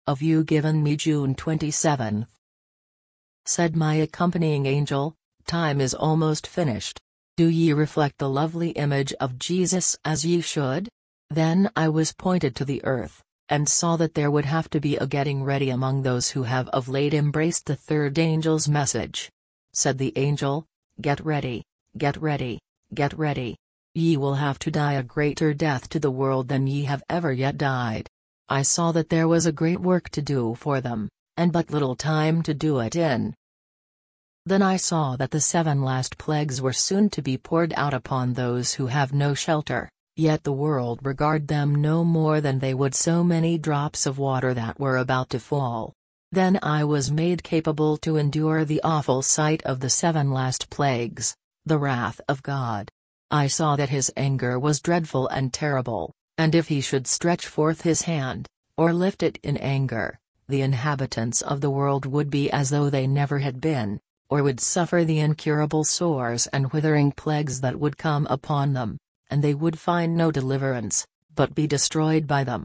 Of you given me June 27th. Said my accompanying angel, time is almost finished. Do ye reflect the lovely image of Jesus as ye should? Then I was pointed to the earth, and saw that there would have to be a getting ready among those who have of late embraced the third angel's message. Said the angel, get ready, get ready, get ready. Ye will have to die a greater death to the world than ye have ever yet died. I saw that there was a great work to do for them, and but little time to do it in. Then I saw that the 7 last plagues were soon to be poured out upon those who have no shelter, yet the world regard them no more than they would so many drops of water that were about to fall. Then I was made capable to endure the awful sight of the 7 last plagues, the wrath of God. I saw that his anger was dreadful and terrible, and if he should stretch forth his hand, or lift it in anger, the inhabitants of the world would be as though they never had been, or would suffer the incurable sores and withering plagues that would come upon them, and they would find no deliverance, but be destroyed by them.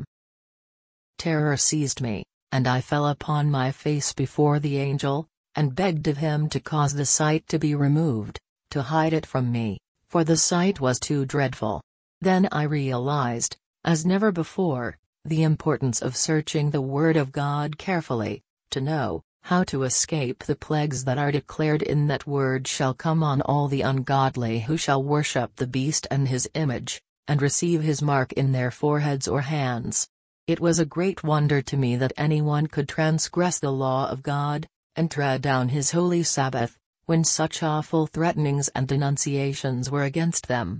Terror seized me, and I fell upon my face before the angel, and begged of him to cause the sight to be removed, to hide it from me, for the sight was too dreadful. Then I realized, as never before, the importance of searching the Word of God carefully, to know how to escape the plagues that are declared in that word shall come on all the ungodly who shall worship the beast and his image, and receive his mark in their foreheads or hands. It was a great wonder to me that anyone could transgress the law of God, and tread down his holy Sabbath, when such awful threatenings and denunciations were against them.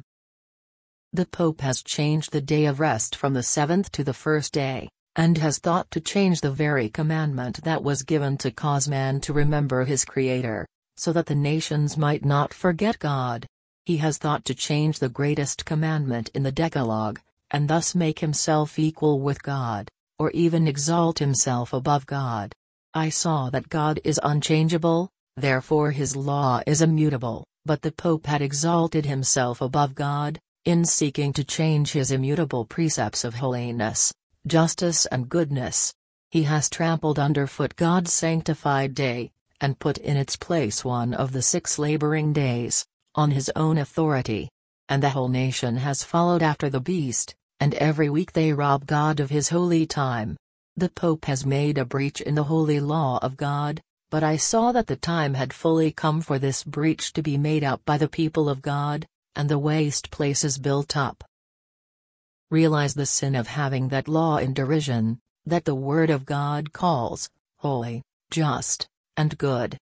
The Pope has changed the day of rest from the 7th to the 1st day, and has thought to change the very commandment that was given to cause man to remember his Creator, so that the nations might not forget God. He has thought to change the greatest commandment in the Decalogue, and thus make himself equal with God, or even exalt himself above God. I saw that God is unchangeable, therefore his law is immutable, but the Pope had exalted himself above God, in seeking to change his immutable precepts of holiness, justice and goodness. He has trampled underfoot God's sanctified day, and put in its place one of the 6 laboring days, on his own authority. And the whole nation has followed after the beast, and every week they rob God of his holy time. The Pope has made a breach in the holy law of God, but I saw that the time had fully come for this breach to be made up by the people of God, and the waste places built up. Realize the sin of having that law in derision, that the Word of God calls holy, just, and good.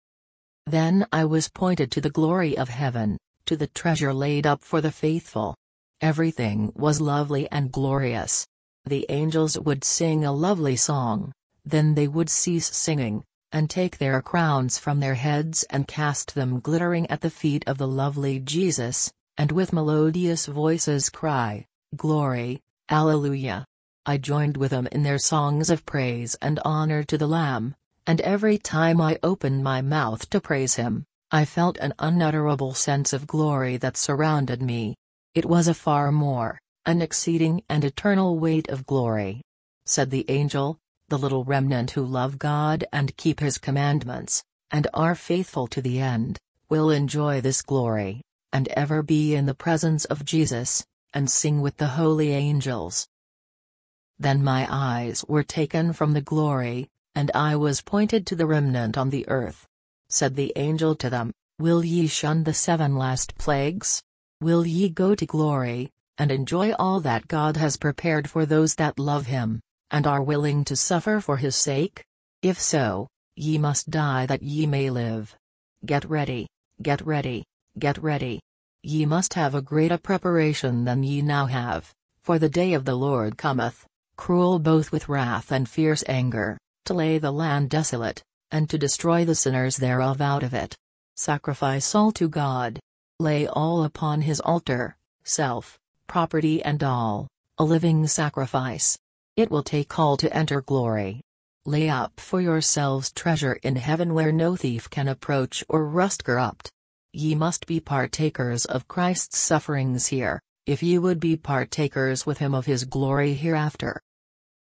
Then I was pointed to the glory of heaven, to the treasure laid up for the faithful. Everything was lovely and glorious. The angels would sing a lovely song, then they would cease singing, and take their crowns from their heads and cast them glittering at the feet of the lovely Jesus, and with melodious voices cry, Glory, Alleluia. I joined with them in their songs of praise and honor to the Lamb, and every time I opened my mouth to praise him, I felt an unutterable sense of glory that surrounded me. It was a far more, an exceeding and eternal weight of glory. Said the angel, the little remnant who love God and keep his commandments, and are faithful to the end, will enjoy this glory, and ever be in the presence of Jesus, and sing with the holy angels. Then my eyes were taken from the glory, and I was pointed to the remnant on the earth. Said the angel to them, Will ye shun the 7 last plagues? Will ye go to glory, and enjoy all that God has prepared for those that love him, and are willing to suffer for his sake? If so, ye must die that ye may live. Get ready, get ready, get ready. Ye must have a greater preparation than ye now have, for the day of the Lord cometh, cruel both with wrath and fierce anger, to lay the land desolate, and to destroy the sinners thereof out of it. Sacrifice all to God. Lay all upon his altar, self, property and all, a living sacrifice. It will take all to enter glory. Lay up for yourselves treasure in heaven where no thief can approach or rust corrupt. Ye must be partakers of Christ's sufferings here, if ye would be partakers with him of his glory hereafter.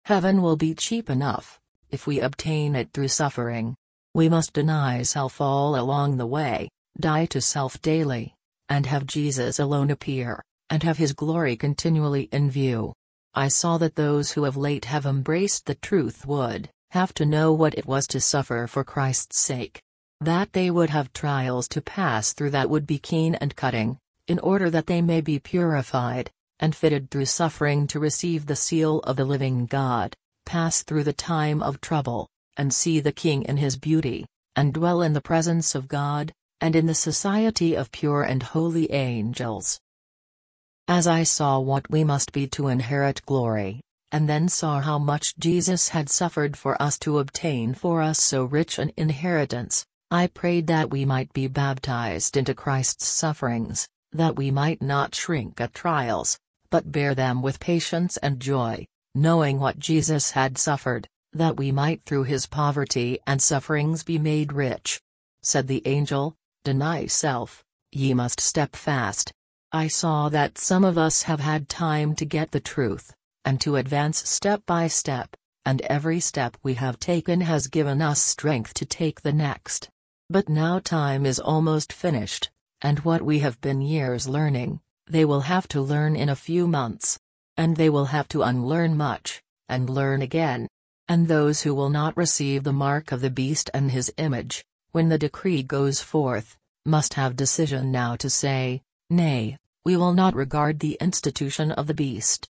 Heaven will be cheap enough, if we obtain it through suffering. We must deny self all along the way, die to self daily, and have Jesus alone appear, and have His glory continually in view. I saw that those who of late have embraced the truth would have to know what it was to suffer for Christ's sake. That they would have trials to pass through that would be keen and cutting, in order that they may be purified, and fitted through suffering to receive the seal of the living God, pass through the time of trouble, and see the King in His beauty, and dwell in the presence of God, and in the society of pure and holy angels. As I saw what we must be to inherit glory, and then saw how much Jesus had suffered for us to obtain for us so rich an inheritance, I prayed that we might be baptized into Christ's sufferings, that we might not shrink at trials, but bear them with patience and joy, knowing what Jesus had suffered, that we might through His poverty and sufferings be made rich. Said the angel, "Deny self, ye must step fast." I saw that some of us have had time to get the truth, and to advance step by step, and every step we have taken has given us strength to take the next. But now time is almost finished, and what we have been years learning, they will have to learn in a few months. And they will have to unlearn much, and learn again. And those who will not receive the mark of the beast and his image, when the decree goes forth, must have decision now to say, "Nay, we will not regard the institution of the beast,